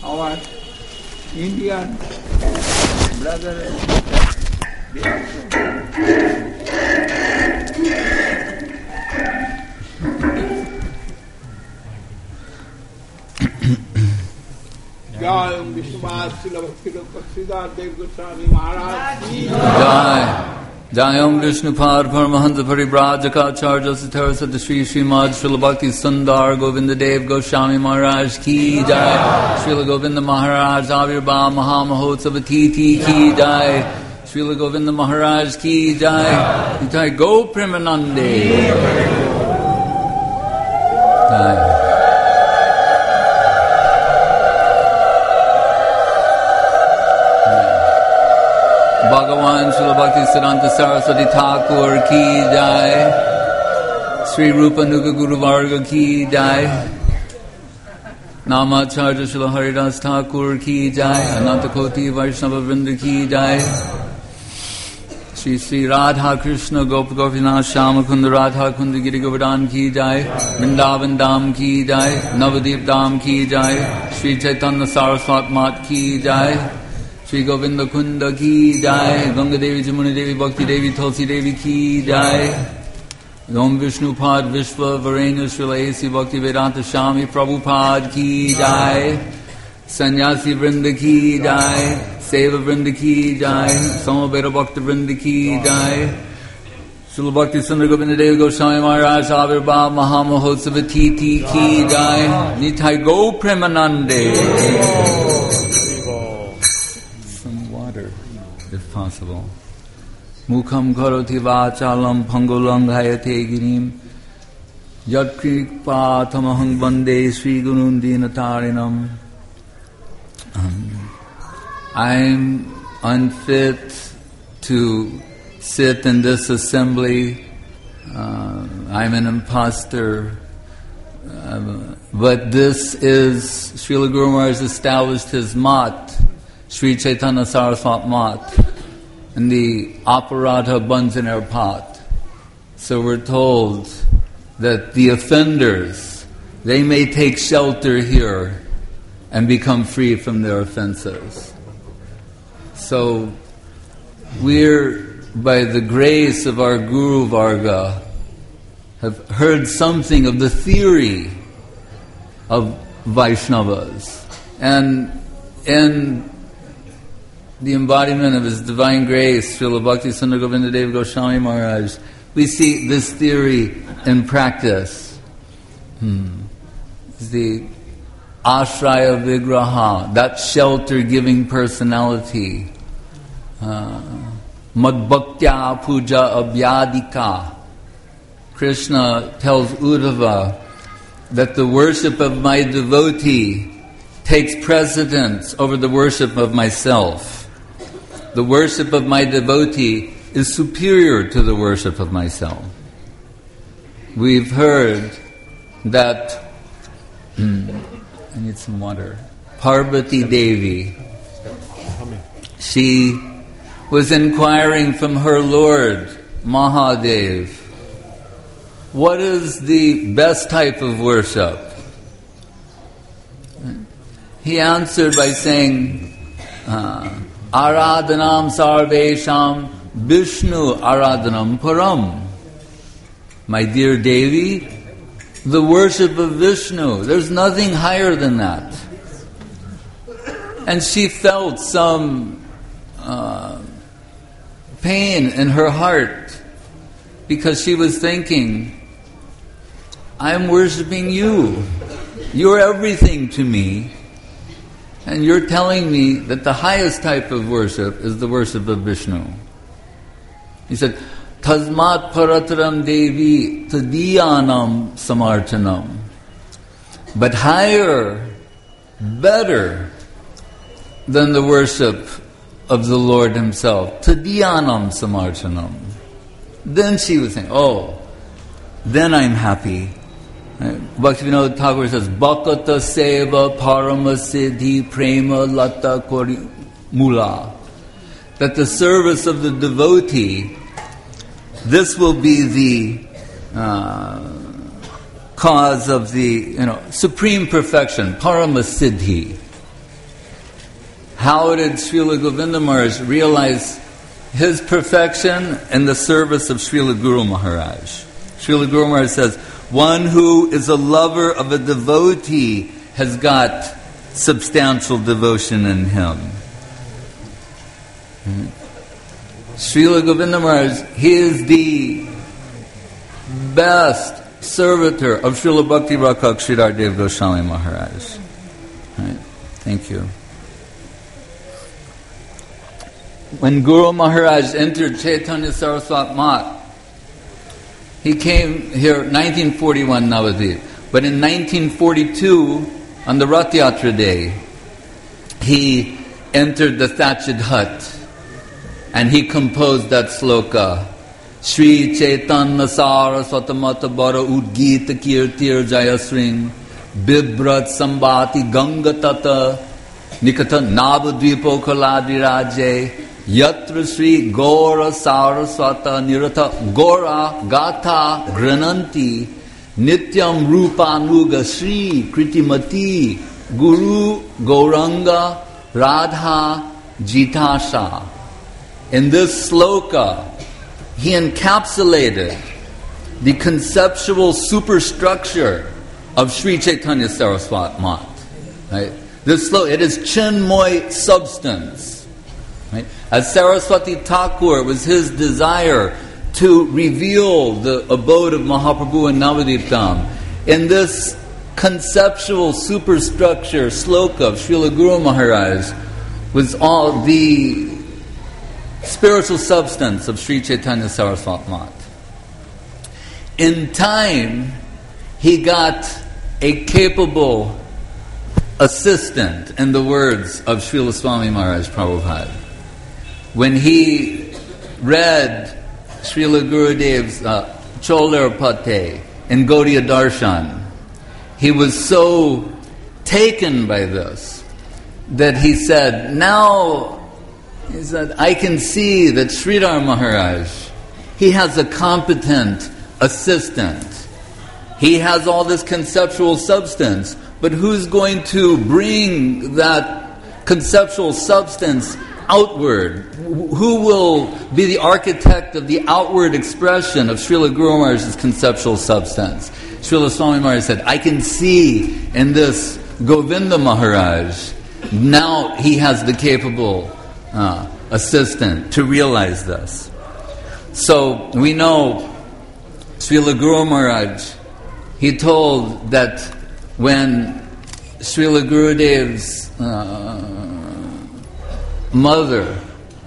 our Indian brother and Jai Vishnuvad Srila Bhaktivedanta Sridhar Dev Goswami Maharaj Ki Jai. Jai Om Vishnupad Paramahansa Paribrajaka Acharya Satara Sata Shri Srimad Srila Bhakti Sundar Govinda Dev Goswami Maharaj Ki Jai. Srila Govinda Maharaj Avirbha Mahamahotsav Tithi Ki Jai. Srila Govinda Maharaj Ki Jai. Jai Go Premanande. Jai. Bhagavan Srila Bhakti Siddhanta Saraswati Thakur Ki Jai. Sri Rupa Nuga Guru Varga Ki Jai. Namacharya Srila Haridas Thakur Ki Jai. Ananta Koti Vaishnava Vrinda Ki Jai. Sri Sri Radha Krishna Gop Gopinath Shama Kunda Radha Kunda Giri Govardhan Ki Jai. Vrindavan Dham Ki Jai. Navadip Dham Ki Jai. Sri Chaitanya Saraswat Mat Ki Jai. Shri Govinda Kunda Ki Jai. Ganga Devi Jamuna Devi Bhakti Devi Tulsi Devi Ki Jai. Om Vishnupad Vishwa Varena Srila A.C. Bhakti Vedanta Swami Prabhupada Ki Jai. Sannyasi Vrinda Ki Jai. Seva Vrinda Ki Jai. Samaveda Bhakta Vrinda Ki Jai. Srila Bhakti Sundar Govinda Dev Goswami Maharaj Avirbha Mahamahotsav Tithi Ki Jai. Nitai Go Premanande. If possible. Mukham karoti vachalam pangulang hayate girim yadkripa tamahang bande Sri Gurundinatarinam. I'm unfit to sit in this assembly. I'm an imposter. But this is, Srila Guru Maharaj established his mat, Sri Chaitanya Saraswat Mat, in the Aparadha Banjaner pot. So we're told that the offenders, they may take shelter here and become free from their offenses. So we're, by the grace of our Guru Varga, have heard something of the theory of Vaishnavas. And in the embodiment of His Divine Grace, Srila Bhakti Sundar Govinda Dev Goswami Maharaj, we see this theory in practice. The Ashraya Vigraha, that shelter-giving personality. Madbhaktya Puja Abhyadika. Krishna tells Uddhava that the worship of my devotee takes precedence over the worship of myself. The worship of my devotee is superior to the worship of myself. We've heard that, I need some water, Parvati Devi, she was inquiring from her Lord, Mahadev, what is the best type of worship? He answered by saying, Aradhanam sarvesham Vishnu aradhanam param. My dear Devi, the worship of Vishnu, there's nothing higher than that. And she felt some pain in her heart because she was thinking, I'm worshiping you. You're everything to me. And you're telling me that the highest type of worship is the worship of Vishnu. He said, Tasmat parataram devi tadiyanam samarchanam. But higher, better than the worship of the Lord Himself. Tadiyanam samarchanam. Then she was saying, oh, then I'm happy. Bhaktivinoda Thakur says, Bhakata Seva Parama Siddhi Prema Lata Kori Mula. That the service of the devotee, this will be the cause of the supreme perfection, Parama Siddhi. how did Srila Govinda Maharaj realize his perfection in the service of Srila Guru Maharaj? Srila Guru Maharaj says, one who is a lover of a devotee has got substantial devotion in him. Srila Govinda Maharaj, he is the best servitor of Srila Bhakti Rakshak Sridhar Dev Goswami Maharaj. Right. Thank you. When Guru Maharaj entered Chaitanya Saraswat Math, he came here 1941 Navadvip. But in 1942, on the Rath Yatra day, he entered the thatched hut and he composed that sloka. Shri Chaitanya Saraswatamata Bara Udgita Kirtir Jayasring Bibrat Sambati Ganga Tata Nikata Navadvipo Kaladiraje Yatra Sri Gora Saraswata Nirata Gora Gata Grananti Nityam Rupanuga Sri Kritimati Guru Gauranga Radha Jitasha. In this sloka, he encapsulated the conceptual superstructure of Sri Chaitanya Saraswat Math. Right? This sloka, it is Chinmoy substance. Right? As Saraswati Thakur, it was his desire to reveal the abode of Mahaprabhu in Navadvip Dham. In this conceptual superstructure sloka of Srila Guru Maharaj was all the spiritual substance of Sri Chaitanya Saraswat Math. In time, he got a capable assistant, in the words of Srila Swami Maharaj Prabhupada. When he read Srila Gurudev's Cholar Pate in Gaudiya Darshan, he was so taken by this that he said, I can see that Sridhar Maharaj, he has a competent assistant. He has all this conceptual substance, but who's going to bring that conceptual substance outward? Who will be the architect of the outward expression of Srila Guru Maharaj's conceptual substance? Srila Swami Maharaj said, I can see in this Govinda Maharaj, now he has the capable assistant to realize this. So we know Srila Guru Maharaj, he told that when Srila Gurudev's mother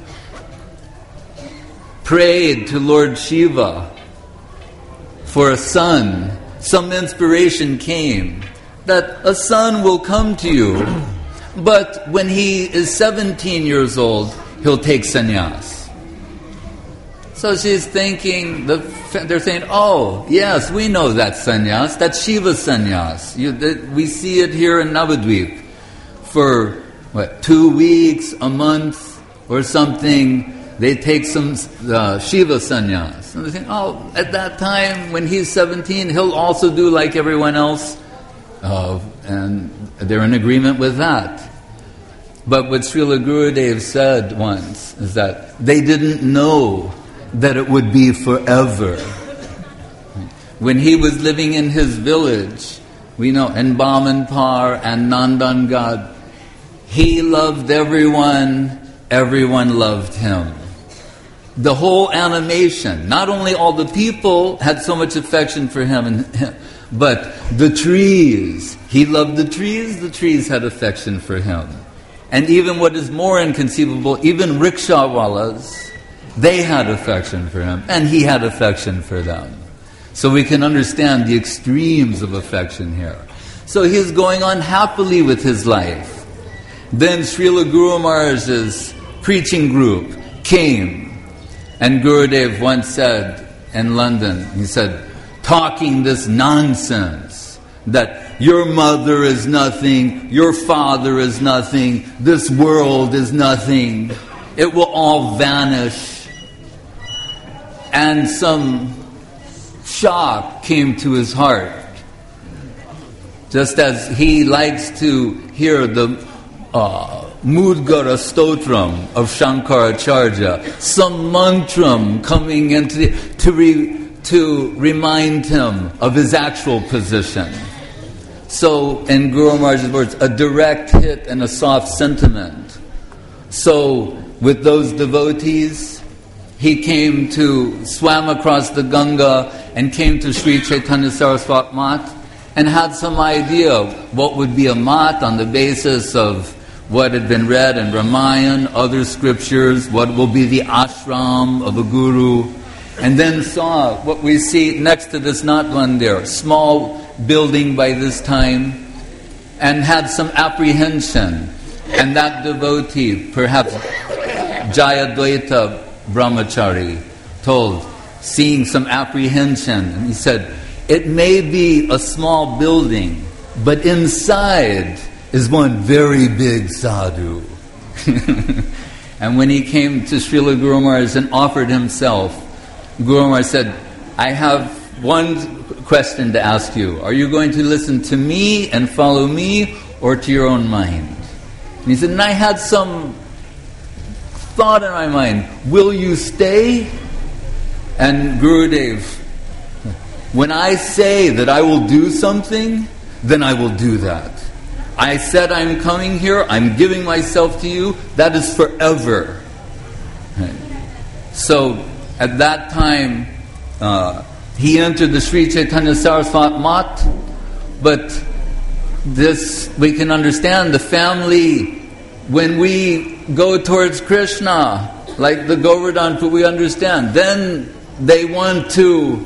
prayed to Lord Shiva for a son, some inspiration came that a son will come to you, but when he is 17 years old, he'll take sannyas. So she's thinking, they're saying, oh, yes, we know that sannyas, that's Shiva sannyas. We see it here in Navadvip for 2 weeks, a month, or something. They take some Shiva sannyas. And they think, oh, at that time, when he's 17, he'll also do like everyone else. And they're in agreement with that. But what Srila Gurudev said once is that they didn't know that it would be forever. When he was living in his village, we know, in Bamanpar and Nandangad, he loved everyone, everyone loved him. The whole animation, not only all the people had so much affection for him, but the trees, he loved the trees had affection for him. And even what is more inconceivable, even rickshawalas, they had affection for him, and he had affection for them. So we can understand the extremes of affection here. So he's going on happily with his life. Then Srila Guru Maharaj's preaching group came, and Gurudev once said in London, he said, talking this nonsense, that your mother is nothing, your father is nothing, this world is nothing, it will all vanish. And some shock came to his heart. Just as he likes to hear the Mudgara Stotram of Shankaracharya, some mantram coming into to remind him of his actual position. So, in Guru Maharaj's words, a direct hit and a soft sentiment. So, with those devotees, he swam across the Ganga and came to Sri Chaitanya Saraswat Mat and had some idea what would be a mat on the basis of what had been read in Ramayana, other scriptures, what will be the ashram of a guru, and then saw what we see next to this Nat Mandir, small building by this time, and had some apprehension. And that devotee, perhaps Jayadvaita Brahmachari, seeing some apprehension, and he said, it may be a small building, but inside is one very big sadhu. And when he came to Srila Guru Maharaj and offered himself, Guru Maharaj said, I have one question to ask you. Are you going to listen to me and follow me, or to your own mind? And he said, and I had some thought in my mind, will you stay? And Gurudev, when I say that I will do something, then I will do that. I said I'm coming here, I'm giving myself to you, that is forever. Right. So, at that time, he entered the Sri Chaitanya Saraswat Mat, but this, we can understand the family, when we go towards Krishna, like the Govardhan, we understand, then they want to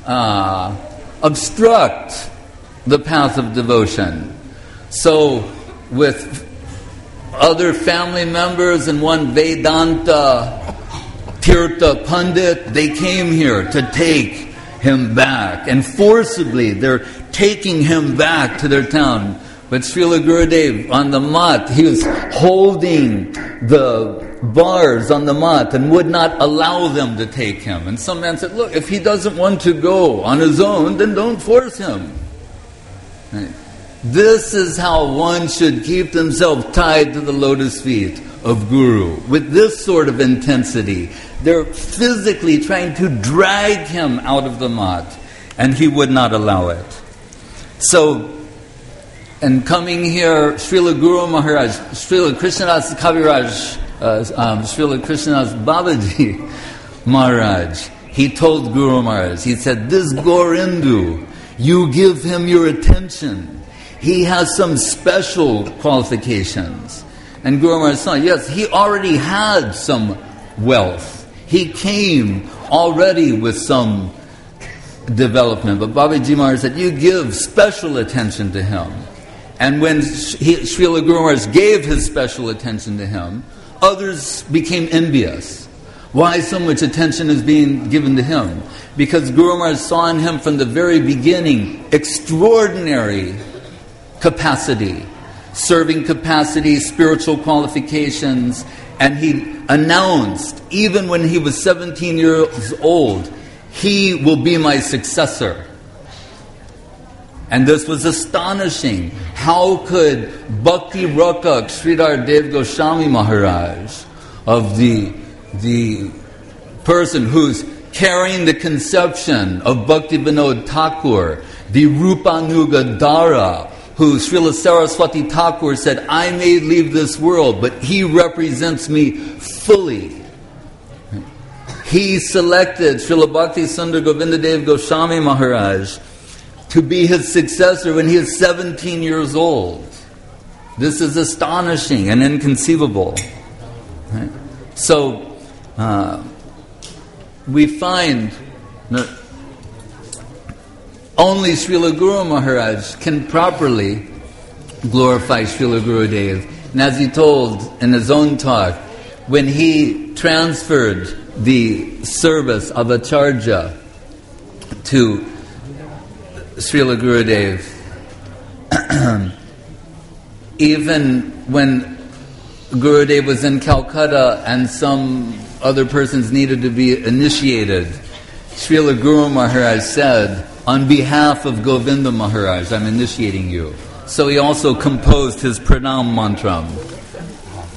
obstruct the path of devotion. So, with other family members and one Vedanta Tirtha Pandit, they came here to take him back. And forcibly, they're taking him back to their town. But Srila Gurudev on the mat, he was holding the bars on the mat and would not allow them to take him. And some man said, look, if he doesn't want to go on his own, then don't force him. Right. This is how one should keep themselves tied to the lotus feet of Guru. With this sort of intensity, they're physically trying to drag him out of the mat, and he would not allow it. So, and coming here, Srila Guru Maharaj, Srila Krishnadas Kaviraj, Srila Krishnadas Babaji Maharaj, he told Guru Maharaj, he said, this Gorindu, you give him your attention. He has some special qualifications. And Guru Maharaj said, yes, he already had some wealth. He came already with some development. But Babaji Maharaj said, you give special attention to him. And when Srila Guru Maharaj gave his special attention to him, others became envious. Why so much attention is being given to him? Because Guru Maharaj saw in him from the very beginning extraordinary capacity, serving capacity, spiritual qualifications, and he announced, even when he was 17 years old, he will be my successor. And this was astonishing. How could Bhakti Rakak Sridhar Dev Goswami Maharaj, of the person who's carrying the conception of Bhakti Vinod Thakur, the Rupanuga Dara, who Srila Saraswati Thakur said, I may leave this world, but he represents me fully. He selected Srila Bhakti Sundar Govindadev Goswami Maharaj to be his successor when he is 17 years old. This is astonishing and inconceivable. Right? So, we find that only Srila Guru Maharaj can properly glorify Srila Gurudev. And as he told in his own talk, when he transferred the service of Acharya to Srila Gurudev, even when Gurudev was in Calcutta and some other persons needed to be initiated, Srila Guru Maharaj said, on behalf of Govinda Maharaj, I'm initiating you. So he also composed his pranam mantram.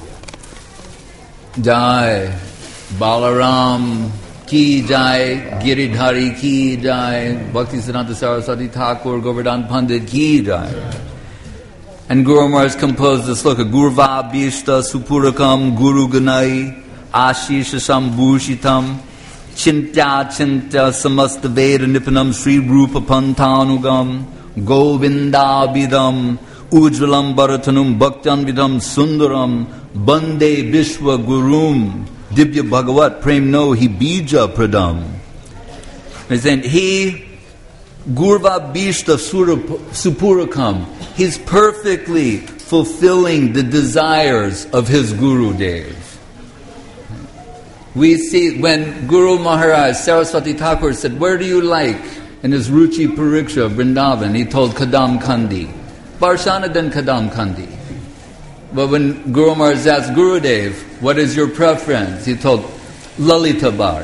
Jai. Balaram ki jai. Giridhari ki jai. Bhaktisiddhanta Saraswati Thakur Govardhan Pandit ki jai. And Guru Maharaj composed the sloka, Gurva Bhishta Supurakam Guru Ganai Ashisha Sambhushitam Chintya Chintya Samasta Veda Nipanam Sri Rupa Pantanugam Govinda Bidam Ujvalam Bharatanum Bhaktanvidam Sundaram Bande Vishwa Gurum Dibya Bhagavat Prem No Hi Bija Pradam. And he Gurva Bhishta Supurakam, he's perfectly fulfilling the desires of his Guru Dev. We see when Guru Maharaj, Saraswati Thakur said, where do you like? In his Ruchi Pariksha of Vrindavan, he told Kadam Kandi. Barshana then Kadam Kandi. But when Guru Maharaj asked Gurudev, what is your preference? He told Lalita Bar.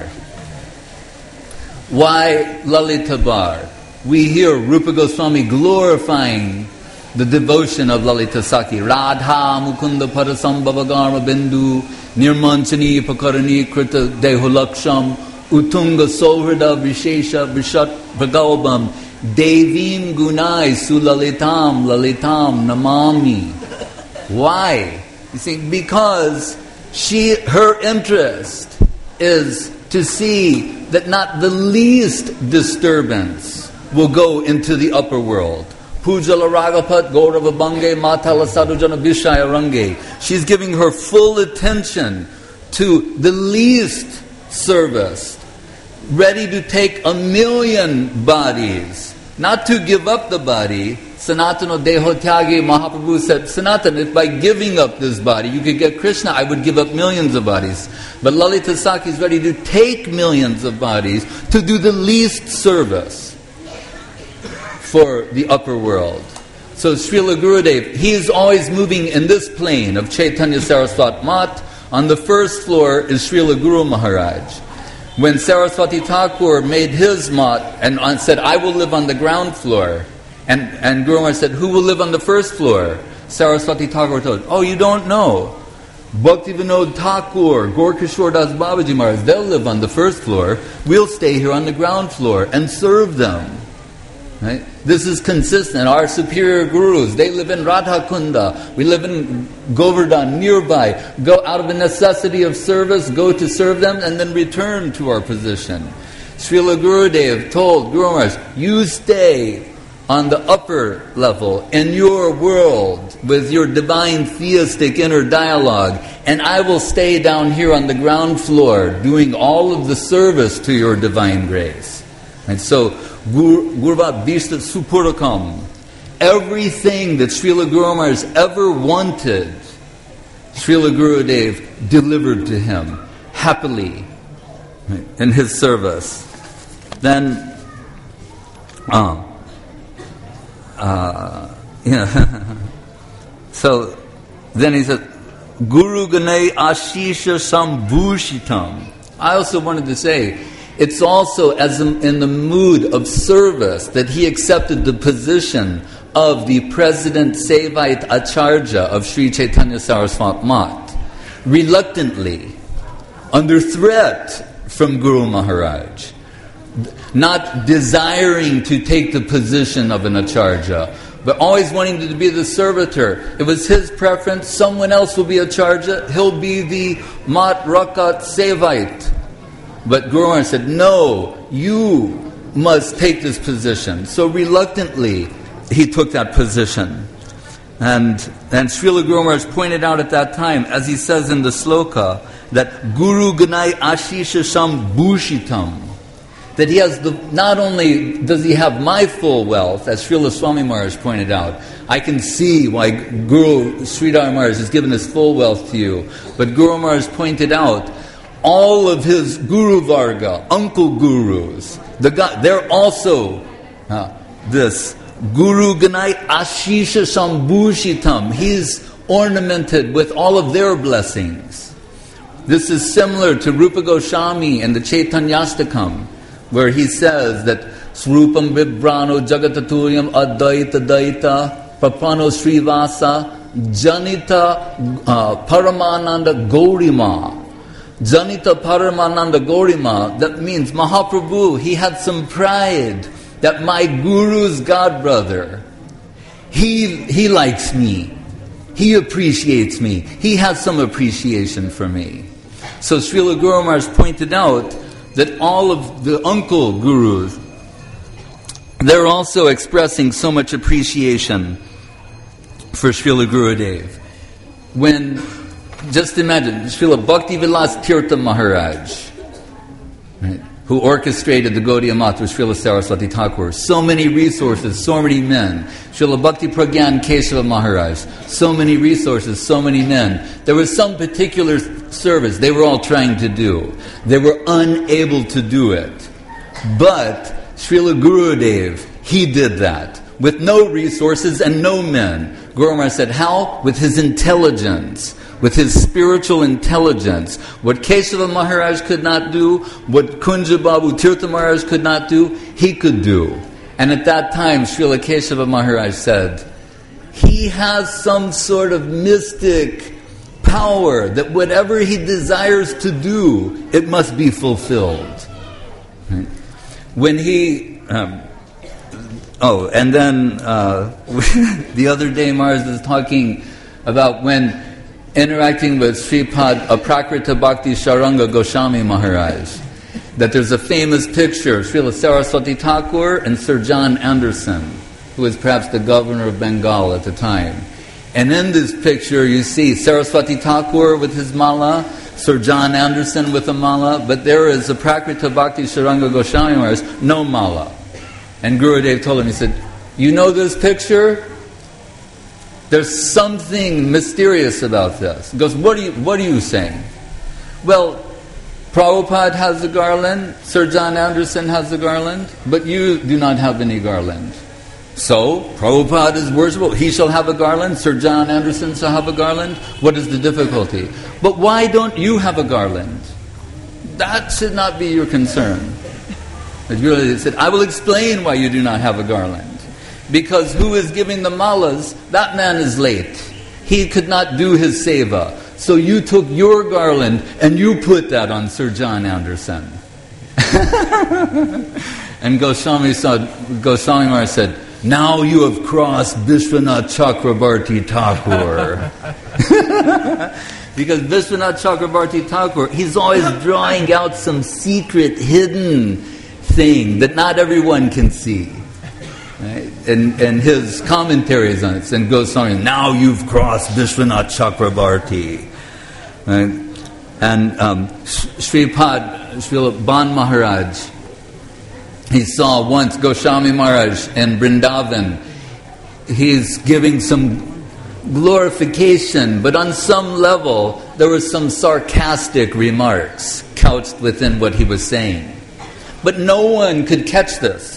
Why Lalita Bar? We hear Rupa Goswami glorifying the devotion of Lalita Saki. Radha Mukunda Parasambhavagarma Bindu Nirmanchani Pakarani Krita Dehulaksham Utunga Sohrada Vishesha Vishat Bhagaubam Devim Gunai Sulalitam Lalitam Namami. Why? You see, because her interest is to see that not the least disturbance will go into the upper world. Pujala Ragapat Gaurava Bange Matala Sadhujana Vishaya Range. She's giving her full attention to the least service, ready to take 1,000,000 bodies, not to give up the body. Sanatana Dehotyagi Mahaprabhu said, Sanatana, if by giving up this body you could get Krishna, I would give up millions of bodies. But Lalita Saki is ready to take millions of bodies to do the least service for the upper world. So Srila Gurudev, he is always moving in this plane of Chaitanya Saraswat Mat. On the first floor is Srila Guru Maharaj. When Saraswati Thakur made his mat and said, I will live on the ground floor, and Guru Maharaj said, who will live on the first floor? Saraswati Thakur told, oh, you don't know. Bhakti Vinod Thakur, Gorkishore Das Babaji Maharaj, they'll live on the first floor. We'll stay here on the ground floor and serve them. Right? This is consistent. Our superior gurus, they live in Radhakunda. We live in Govardhan, nearby. Go out of the necessity of service, go to serve them, and then return to our position. Srila Gurudev told Guru Maharaj, you stay on the upper level in your world with your divine theistic inner dialogue, and I will stay down here on the ground floor doing all of the service to your divine grace. And so Gurva Bhishta Supurakam, everything that Srila Guru Maharaj ever wanted, Srila Gurudev delivered to him happily in his service. Then so then he said, Guru Ganai Ashisha Sambhushitam. I also wanted to say, it's also as in the mood of service that he accepted the position of the President Sevait Acharya of Sri Chaitanya Saraswat Mat, reluctantly, under threat from Guru Maharaj, not desiring to take the position of an Acharya, but always wanting to be the servitor. It was his preference, someone else will be Acharya, he'll be the Mat Rakat Sevait. But Guru Maharaj said, no, you must take this position. So reluctantly, he took that position. And Srila Guru Maharaj pointed out at that time, as he says in the sloka, that Guru Ganai Ashisha Sambhushitam, that he has not only does he have my full wealth, as Srila Swami Maharaj pointed out, I can see why Guru Sridhar Maharaj has given his full wealth to you. But Guru Maharaj pointed out, all of his Guru Varga, uncle gurus, they're also this Guru Ganai Ashisha Sambhushitam. He's ornamented with all of their blessings. This is similar to Rupa Goswami and the Chaitanyastakam, where he says that Srupam Vibrano Jagataturyam Advaita Daita Papano Srivasa Janita Paramananda Gaurima Janita Paramananda Gorima, that means Mahaprabhu, he had some pride that my guru's godbrother, he likes me, he appreciates me, he has some appreciation for me. So Srila Guru Maharaj pointed out that all of the uncle gurus, they're also expressing so much appreciation for Srila Gurudev. When, just imagine, Srila Bhakti Vilas Tirtha Maharaj, right, who orchestrated the Gaudiya Math with Srila Saraswati Thakur, so many resources, so many men. Srila Bhakti Pragyan Keshava Maharaj, so many resources, so many men. There was some particular service they were all trying to do. They were unable to do it. But Srila Gurudev, he did that with no resources and no men. Guru Maharaj said, how? With his intelligence, with his spiritual intelligence. What Keshava Maharaj could not do, what Kunja Babu Tirtha Maharaj could not do, he could do. And at that time, Srila Keshava Maharaj said, he has some sort of mystic power that whatever he desires to do, it must be fulfilled. Right? When he... and then the other day Maharaj was talking about when interacting with Sripad Aprakrita Bhakti Sharanga Goswami Maharaj, that there's a famous picture of Srila Saraswati Thakur and Sir John Anderson, who was perhaps the governor of Bengal at the time. And in this picture you see Saraswati Thakur with his mala, Sir John Anderson with a mala, but there is Aprakrita Bhakti Sharanga Goswami Maharaj, no mala. And Gurudev told him, he said, you know this picture? There's something mysterious about this. He goes, what are you saying? Well, Prabhupada has a garland, Sir John Anderson has a garland, but you do not have any garland. So, Prabhupada is worshipful, he shall have a garland, Sir John Anderson shall have a garland. What is the difficulty? But why don't you have a garland? That should not be your concern. But Gurudev said, I will explain why you do not have a garland. Because who is giving the malas, that man is late. He could not do his seva. So you took your garland and you put that on Sir John Anderson. And Goswami Maharaj said, now you have crossed Vishwanath Chakrabarti Thakur. Because Vishwanath Chakrabarti Thakur, he's always drawing out some secret, hidden thing that not everyone can see. Right? And his commentaries on it, and Goswami, now you've crossed Vishwanath Chakrabarti. Right? And Srila Ban Maharaj, he saw once Goswami Maharaj in Vrindavan. He's giving some glorification, but on some level there were some sarcastic remarks couched within what he was saying. But no one could catch this.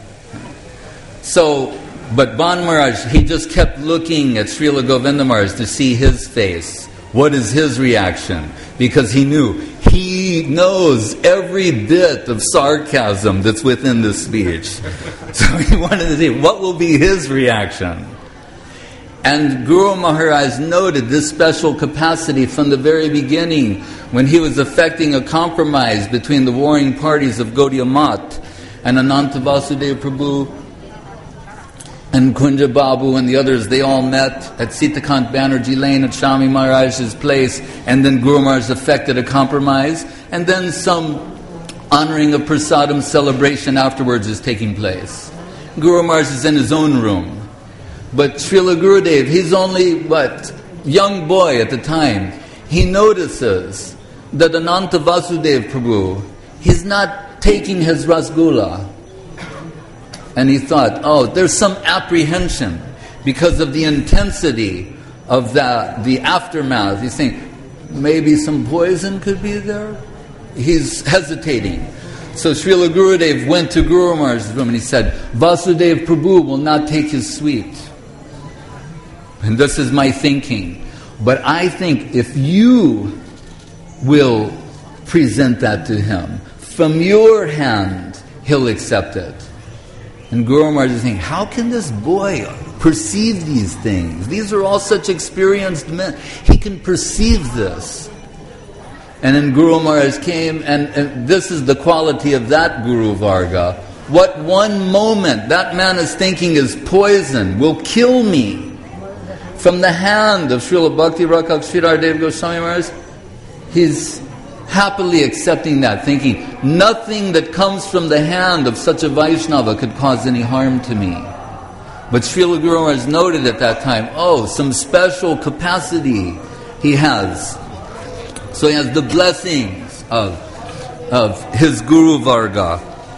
So, but Ban Maharaj, he just kept looking at Srila Govinda Maharaj to see his face. What is his reaction? Because he knows every bit of sarcasm that's within this speech. So he wanted to see what will be his reaction. And Guru Maharaj noted this special capacity from the very beginning when he was effecting a compromise between the warring parties of Gaudiya Math and Ananta Vasudeva Prabhu and Kunja Babu and the others. They all met at Sitakant Banerjee Lane at Shami Maharaj's place, and then Guru Maharaj effected a compromise, and then some honoring of prasadam celebration afterwards is taking place. Guru Maharaj is in his own room. But Srila Gurudev, he's only, young boy at the time. He notices that Ananta Vasudeva Prabhu, he's not taking his rasgulla. And he thought, there's some apprehension because of the intensity of the aftermath. He's saying, maybe some poison could be there? He's hesitating. So Srila Gurudev went to Guru Maharaj's room and he said, Vasudeva Prabhu will not take his sweet. And this is my thinking. But I think if you will present that to him, from your hand, he'll accept it. And Guru Maharaj is saying, how can this boy perceive these things? These are all such experienced men. He can perceive this. And then Guru Maharaj came, and this is the quality of that Guru Varga. What one moment that man is thinking is poison, will kill me, from the hand of Srila Bhakti Rakshak Sridhar Dev Goswami Maharaj, he's happily accepting that, thinking, nothing that comes from the hand of such a Vaishnava could cause any harm to me. But Srila Guru Maharaj noted at that time, some special capacity he has. So he has the blessings of his Guru Varga.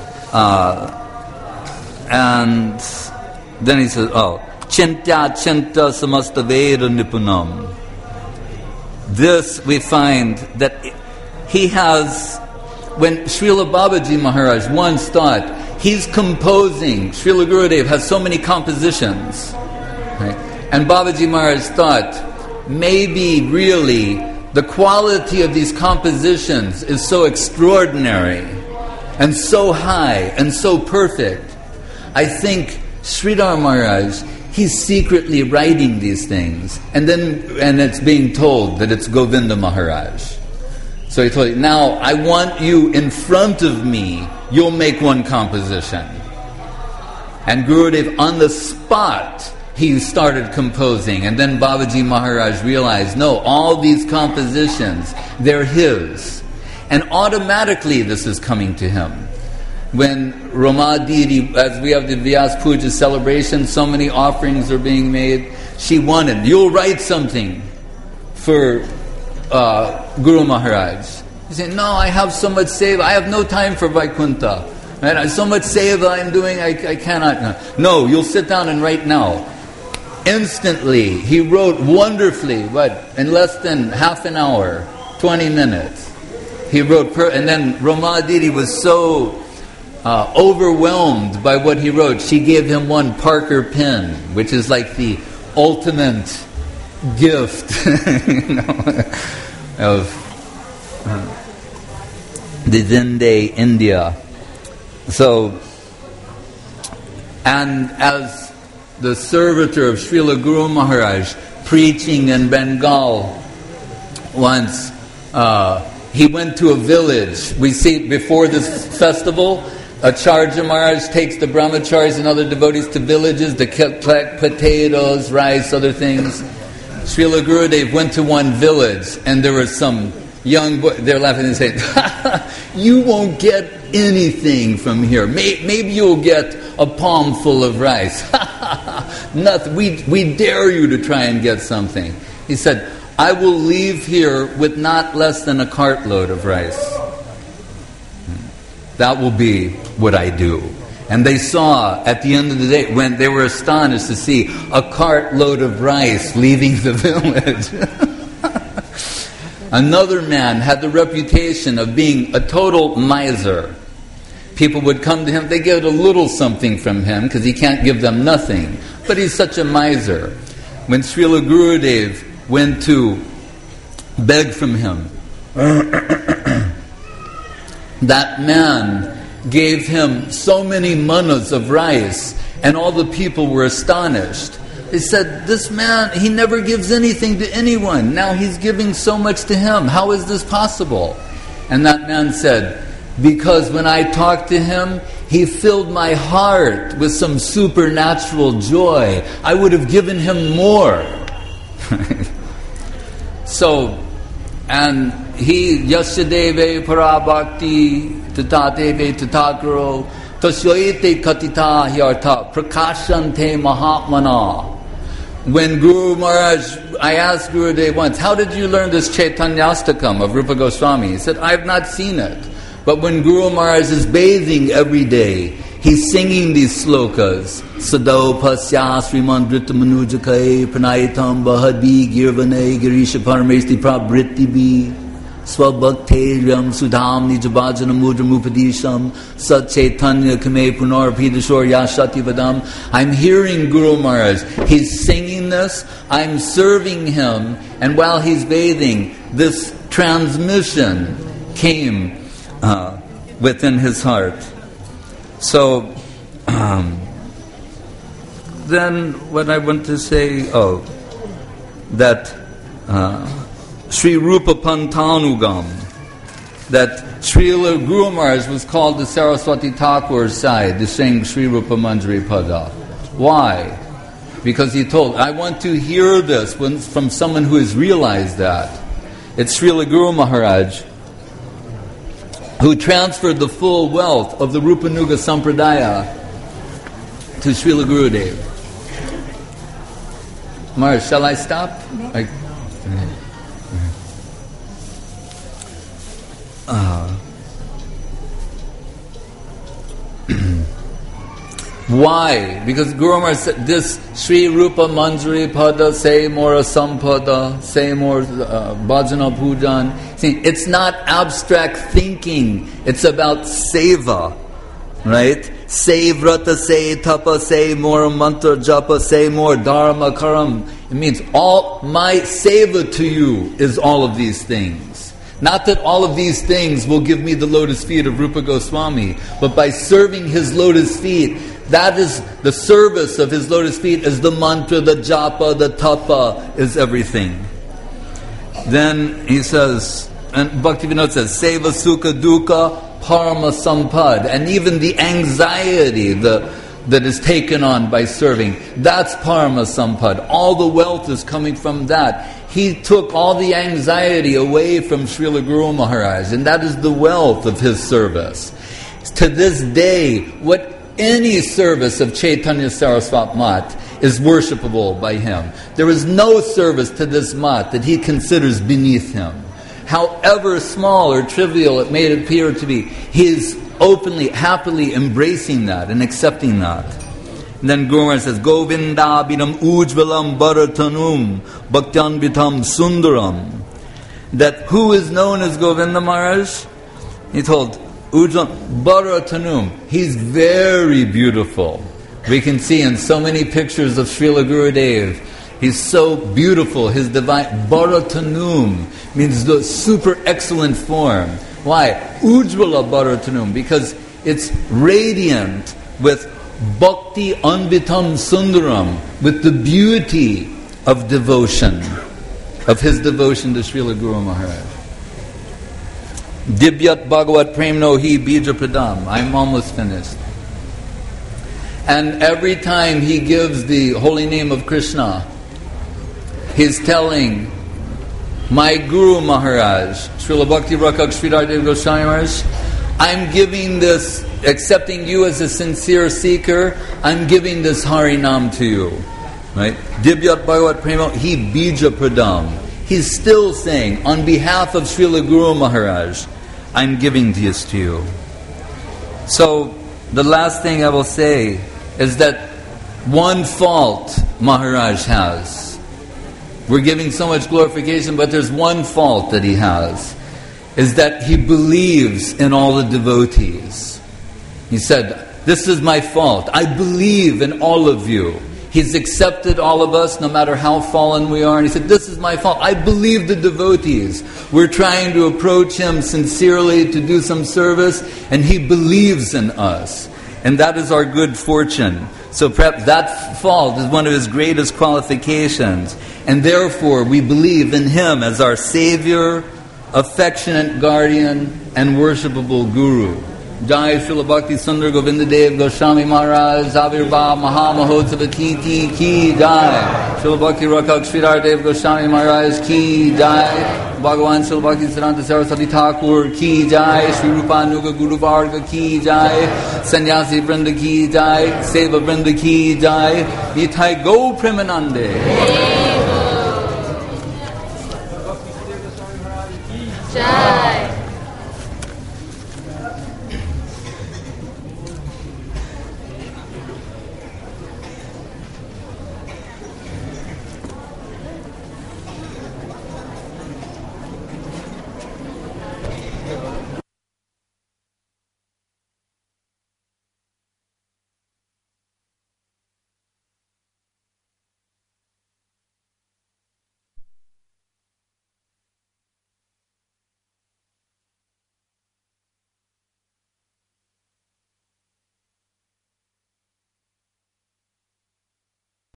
And then he says, Chintya Chinta Samasta Veda Nipunam. This we find that he has, when Srila Babaji Maharaj once thought, he's composing, Srila Gurudev has so many compositions. Right? And Babaji Maharaj thought, maybe really the quality of these compositions is so extraordinary and so high and so perfect. I think Sridhar Maharaj, he's secretly writing these things, and it's being told that it's Govinda Maharaj. So he told you, now I want you in front of me, you'll make one composition. And Gurudev on the spot, he started composing, and then Babaji Maharaj realized, no, all these compositions, they're his. And automatically this is coming to him. When Ramadiri, as we have the Vyas Puja celebration, so many offerings are being made, she wanted, you'll write something for Guru Maharaj. He said, no, I have so much seva, I have no time for Vaikuntha. Right? So much seva I'm doing, I cannot. No, you'll sit down and write now. Instantly, he wrote wonderfully, in less than half an hour, 20 minutes. He wrote, and then Ramadiri was so overwhelmed by what he wrote, she gave him one Parker pen, which is like the ultimate gift of the Zinde, India. So, and as the servitor of Srila Guru Maharaj preaching in Bengal once, he went to a village. We see before this festival, Acharya Maharaj takes the brahmacharis and other devotees to villages to collect potatoes, rice, other things. Srila Gurudev went to one village, and there were some young boys, they're laughing and saying, you won't get anything from here. Maybe you'll get a palm full of rice. Nothing. We dare you to try and get something. He said, I will leave here with not less than a cartload of rice. That will be what I do. And they saw at the end of the day, when they were astonished to see a cartload of rice leaving the village. Another man had the reputation of being a total miser. People would come to him, they get a little something from him because he can't give them nothing. But he's such a miser. When Srila Gurudev went to beg from him, that man gave him so many manas of rice, and all the people were astonished. They said, this man, he never gives anything to anyone. Now he's giving so much to him. How is this possible? And that man said, because when I talked to him, he filled my heart with some supernatural joy. I would have given him more. So, and he, Yasyadeve Parabhakti Tatateve Tatakaro Tasyoite Katita Hyartha Prakashante Mahatmana. When Guru Maharaj, I asked Gurudev once, how did you learn this Chaitanyastakam of Rupa Goswami? He said, I have not seen it. But when Guru Maharaj is bathing every day, he's singing these slokas. Sadao pasya sriman drita manujakai pranayitam bahadbi girvane girisha paramesti prabritti bi swabhakteryam sudham nijabhajana mudram upadisham sat chaitanya kame punarapidashor yashati vadam. I'm hearing Guru Maharaj. He's singing this. I'm serving him. And while he's bathing, this transmission came within his heart. So, then what I want to say, that Sri Rupa Pantanugam, that Srila Guru Maharaj was called to Saraswati Thakur's side to sing Sri Rupa Manjari Pada. Why? Because he told, I want to hear this from someone who has realized that. It's Srila Guru Maharaj who transferred the full wealth of the Rupanuga Sampradaya to Srila Gurudev. Maharaj, shall I stop? Why? Because Guru Maharaj said, this Sri Rupa Manjari Pada, say more Sampada, say more Bhajana Pujan. See, it's not abstract thinking, it's about seva, right? Say vrata, say tapa, say more mantra japa, say more dharma karam. It means all my seva to you is all of these things. Not that all of these things will give me the lotus feet of Rupa Goswami, but by serving his lotus feet, that is the service of his lotus feet, is the mantra, the japa, the tapa, is everything. Then he says, and Bhaktivinoda says, Seva Sukha Dukkha Parama Sampad, and even the anxiety that is taken on by serving, that's Parama Sampad. All the wealth is coming from that. He took all the anxiety away from Srila Guru Maharaj, and that is the wealth of his service. To this day, any service of Chaitanya Saraswat Mat is worshipable by him. There is no service to this Mat that he considers beneath him. However small or trivial it may appear to be, he is openly, happily embracing that and accepting that. And then Guru Maharaj says, Govinda Bidam Ujvalam Bharatanum Bhaktan Vitam Sundaram. That who is known as Govinda Maharaj? He told, Ujvalam Bharatanum. He's very beautiful. We can see in so many pictures of Srila Gurudev, he's so beautiful. His divine Bharatanum means the super excellent form. Why? Ujvala Bharatanum, because it's radiant with Bhakti Anvitam Sundaram, with the beauty of devotion, of his devotion to Srila Guru Maharaj. Dibyat Bhagavat Premno Hi Bija Pradam. I'm almost finished. And every time he gives the holy name of Krishna, he's telling my Guru Maharaj, Srila Bhakti Rakak Sridhar Dev Goswami Maharaj, I'm giving this, accepting you as a sincere seeker, I'm giving this Hari Nam to you. Right? Dibyat Bhagavat Prema Hi Bija Pradam. He's still saying, on behalf of Srila Guru Maharaj, I'm giving this to you. So, the last thing I will say is that one fault Maharaj has. We're giving so much glorification, but there's one fault that he has, is that he believes in all the devotees. He said, this is my fault. I believe in all of you. He's accepted all of us, no matter how fallen we are. And he said, this is my fault. I believe the devotees. We're trying to approach him sincerely to do some service, and he believes in us. And that is our good fortune. So perhaps that fault is one of his greatest qualifications. And therefore, we believe in him as our Savior, affectionate guardian, and worshipable Guru. Jai Srila Bhakti Sundar Govinda Dev Goswami Maharaj Avirbhav Maha Mahotsava Ki Jai. Srila Bhakti Rakak Sridhar Dev Goswami Maharaj Ki Jai. Bhagavan Srila Bhakti Siddhanta Saraswati Thakur Ki Jai. Sri Rupanuga Guru Varga Ki Jai. Sannyasi Vrinda Ki Jai. Seva Vrinda Ki Jai. Nithai Go Premanande.